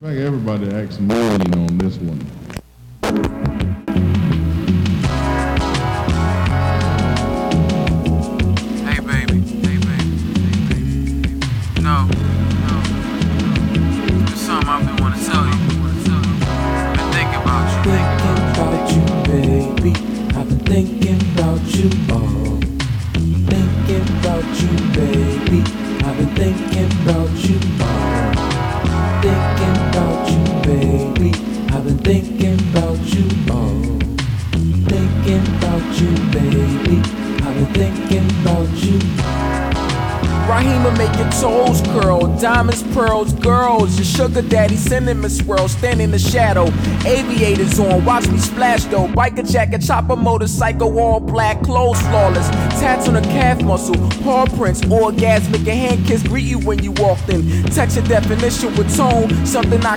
I think everybody acts mean on this one. Hey baby, hey baby, hey baby. No, no. There's something I've been wanting to tell you. I've been thinking about you. Thinking about you, baby. I've been thinking about you all. Thinking about you, baby. I've been thinking about you all. Thinking about you, baby. I've been thinking about you all. Thinking about you, baby. I've been thinking about you. Raheem make your toes curl, diamonds, pearls, girls. Your sugar daddy cinnamon swirl, stand in the shadow. Aviators on, watch me splash though. Biker jacket, chopper, motorcycle, all black, clothes flawless. Tats on the calf muscle, paw prints, orgasmic, a hand kiss greet you when you walked in. Texture definition with tone, something I